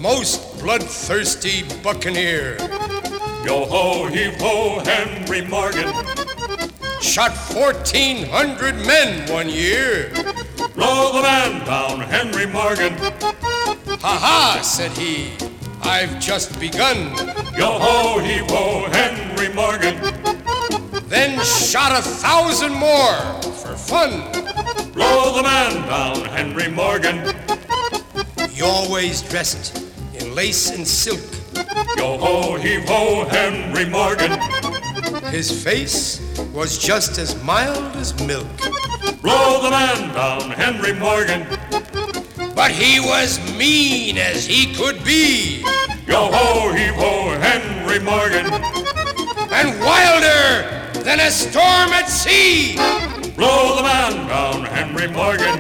most bloodthirsty buccaneer. Yo-ho-heave-ho, Henry Morgan. Shot 1,400 men one year. Blow the man down, Henry Morgan. Ha-ha, said he, I've just begun. Yo-ho-heave-ho, Henry Morgan. Then shot 1,000 more for fun. Blow the man down, Henry Morgan. He always dressed in lace and silk. Yo-ho-heave-ho, Henry Morgan. His face was just as mild as milk. Blow the man down, Henry Morgan. But he was mean as he could be. Yo-ho-heave-ho, Henry Morgan. And wilder than a storm at sea. Blow the man down, Henry Morgan.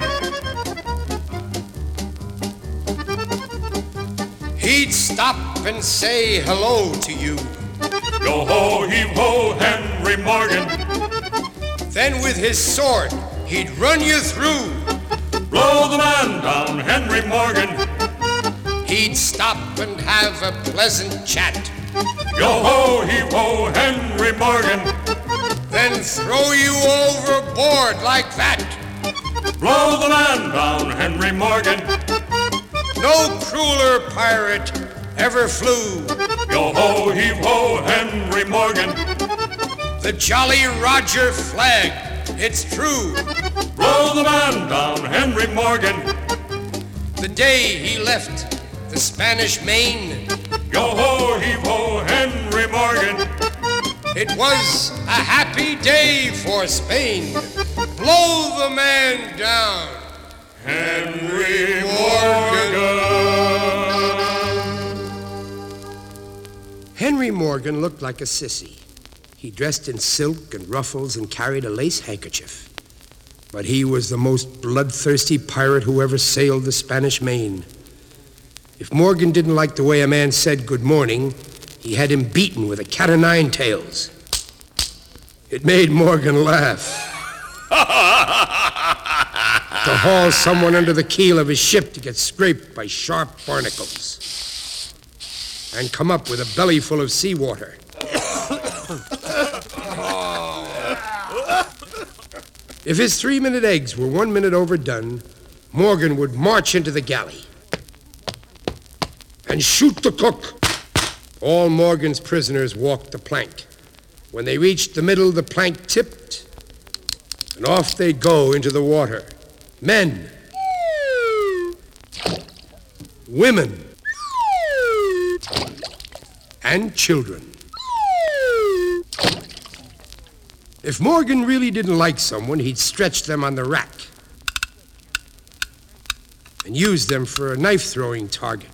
He'd stop and say hello to you. Yo-ho-heave-ho, Henry Morgan. Then with his sword, he'd run you through. Blow the man down, Henry Morgan. He'd stop and have a pleasant chat. Yo-ho-heave-ho, Henry Morgan. Then throw you overboard like that. Blow the man down, Henry Morgan. No crueler pirate ever flew. Yo-ho-heave-ho, Henry Morgan. The Jolly Roger flag, it's true. Blow the man down, Henry Morgan. The day he left the Spanish Main, Yo-ho-heave-ho, Henry Morgan. it was a happy day for Spain. Blow the man down, Henry Morgan. Henry Morgan looked like a sissy. He dressed in silk and ruffles and carried a lace handkerchief. But he was the most bloodthirsty pirate who ever sailed the Spanish Main. If Morgan didn't like the way a man said good morning, he had him beaten with a cat o' nine tails. It made Morgan laugh. To haul someone under the keel of his ship to get scraped by sharp barnacles and come up with a belly full of seawater. If his 3-minute eggs were 1 minute overdone, Morgan would march into the galley and shoot the cook. All Morgan's prisoners walked the plank. When they reached the middle, the plank tipped, and off they'd go into the water. Men, women, and children. If Morgan really didn't like someone, he'd stretch them on the rack and use them for a knife-throwing target.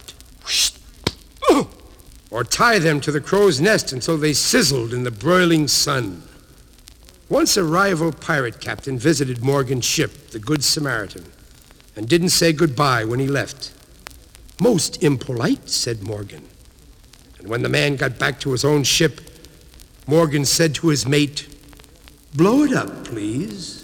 Or tie them to the crow's nest until they sizzled in the broiling sun. Once a rival pirate captain visited Morgan's ship, the Good Samaritan, and didn't say goodbye when he left. Most impolite, said Morgan. And when the man got back to his own ship, Morgan said to his mate, "Blow it up, please."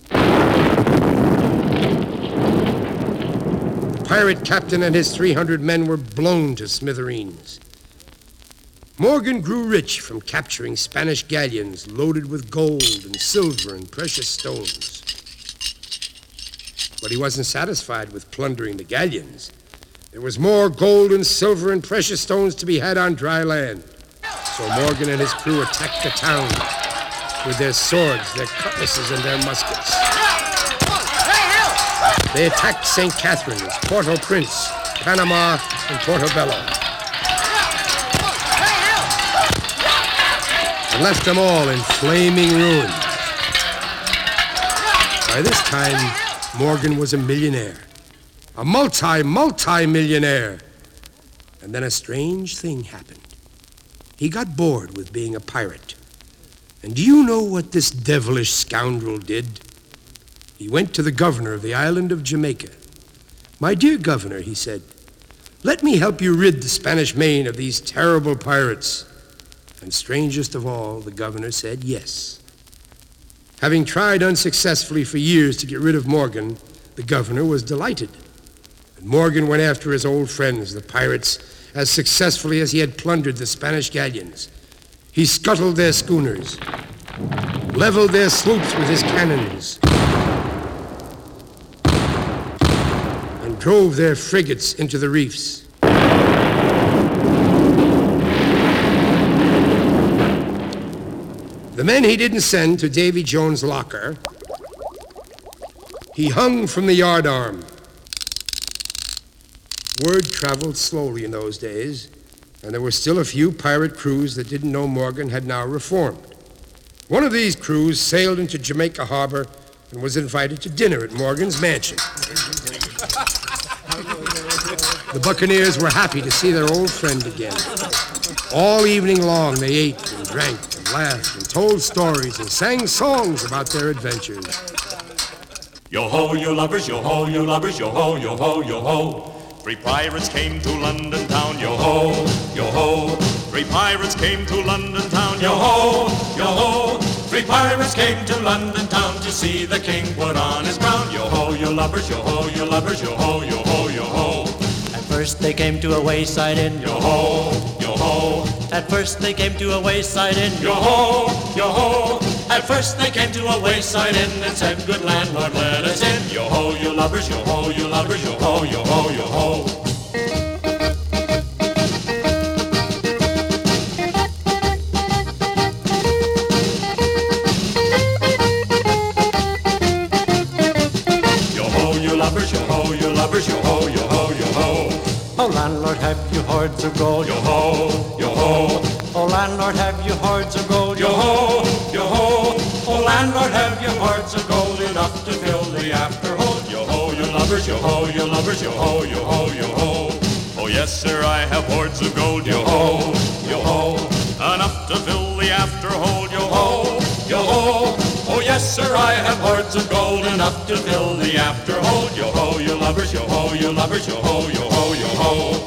The pirate captain and his 300 men were blown to smithereens. Morgan grew rich from capturing Spanish galleons loaded with gold and silver and precious stones. But he wasn't satisfied with plundering the galleons. There was more gold and silver and precious stones to be had on dry land. So Morgan and his crew attacked the town with their swords, their cutlasses, and their muskets. They attacked St. Catherine's, Port-au-Prince, Panama, and Portobello, and left them all in flaming ruin. By this time, Morgan was a millionaire, a multi-millionaire. And then a strange thing happened. He got bored with being a pirate. And do you know what this devilish scoundrel did? He went to the governor of the island of Jamaica. "My dear governor," he said, "let me help you rid the Spanish Main of these terrible pirates." And strangest of all, the governor said yes. Having tried unsuccessfully for years to get rid of Morgan, the governor was delighted. And Morgan went after his old friends, the pirates, as successfully as he had plundered the Spanish galleons. He scuttled their schooners, leveled their sloops with his cannons, and drove their frigates into the reefs. The men he didn't send to Davy Jones' locker, he hung from the yardarm. Word traveled slowly in those days, and there were still a few pirate crews that didn't know Morgan had now reformed. One of these crews sailed into Jamaica Harbor and was invited to dinner at Morgan's mansion. The Buccaneers were happy to see their old friend again. All evening long they ate and drank and laughed and told stories and sang songs about their adventures. Yo-ho, you lovers, yo-ho, you lovers, yo-ho, yo-ho, yo-ho. 3 pirates came to London town, yo-ho, yo-ho. 3 pirates came to London town, yo-ho, yo-ho. 3 pirates came to London town to see the king put on his crown. Yo-ho, you lovers, yo-ho, you lovers, yo-ho, yo-ho, yo-ho. At first they came to a wayside inn, Yo-ho, yo-ho. At first they came to a wayside inn, Yo-ho, yo-ho. At first they came to a wayside inn and said, good landlord, let us in. Yo-ho, you lovers, yo-ho, you lovers, yo-ho, yo-ho, yo-ho. Yo-ho, you lovers, yo-ho, you lovers, yo-ho, yo-ho, yo-ho. Oh landlord, have you hoards of gold? Yo-ho, yo-ho. Oh landlord, have you hoards of gold? Yo-ho, yo-ho. Oh, landlord, have you hearts of gold enough to fill the after-hold? Yo-ho, you lovers, yo-ho, you lovers, yo-ho, yo-ho, yo-ho. Oh, yes, sir, I have hoards of gold, yo-ho, yo-ho. Enough to fill the after-hold, yo-ho, yo-ho. Oh, yes, sir, I have hoards of gold enough to fill the after-hold. Yo-ho, you lovers, yo-ho, you lovers, yo-ho, yo-ho, yo-ho.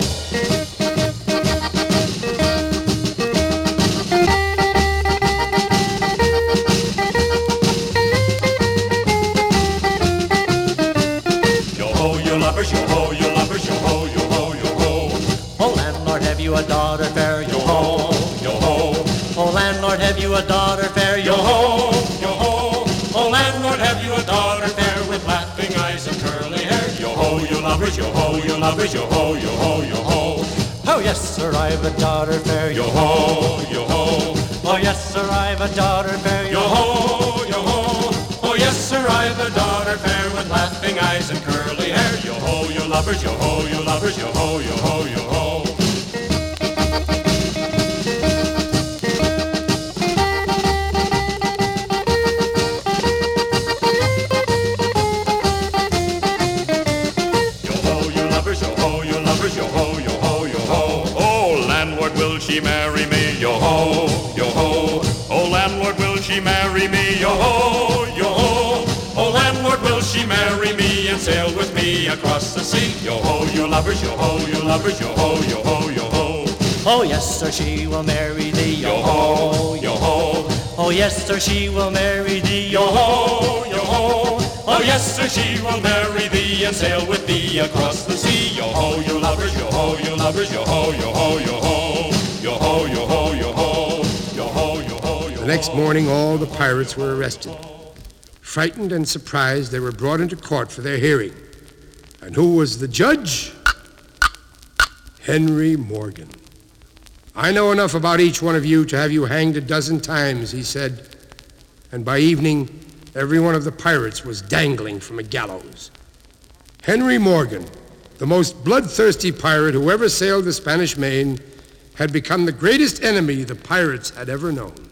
Yo-ho, you lovers, yo-ho, yo-ho, yo-ho. Oh landlord, have you a daughter fair? Yo-ho, yo-ho. Oh landlord, have you a daughter fair? Yo-ho, yo-ho. Oh, landlord, have you a daughter fair with laughing eyes and curly hair? Yo-ho, you lovers, yo-ho, you lovers, yo-ho, yo-ho, yo-ho. Oh yes, sir, I've a daughter fair. Yo-ho, yo-ho. Oh yes, sir, I've a daughter fair. Yo-ho, yo-ho. Oh, yes, sir, I've a daughter fair with laughing eyes and curly hair. Yo-ho, you lovers, yo-ho, you lovers, yo-ho, yo-ho, yo-ho. Yo-ho, you lovers, yo-ho, you lovers, yo-ho, yo-ho, yo-ho. Oh, landlord, will she marry me? Yo-ho, yo-ho. Oh, landlord, will she marry me? Yo-ho, yo-ho. Oh, landlord, will she marry me and sail with me across the sea? Yo-ho, you lovers, yo-ho, you lovers, yo-ho, yo-ho, yo-ho. Oh yes, sir, she will marry thee. Yo-ho, yo-ho. Oh yes, sir, she will marry thee. Yo-ho, yo-ho. Oh, yes, sir, she will marry thee and sail with thee across the sea. Yo-ho, you lovers, yo-ho, you lovers, yo-ho, yo-ho, yo-ho. Yo-ho, yo-ho, yo-ho. Yo-ho, yo-ho, yo-ho. The next morning, all the pirates were arrested. Frightened and surprised, they were brought into court for their hearing. And who was the judge? Henry Morgan. I know enough about each one of you to have you hanged a dozen times, he said. And by evening, every one of the pirates was dangling from a gallows. Henry Morgan, the most bloodthirsty pirate who ever sailed the Spanish Main, had become the greatest enemy the pirates had ever known.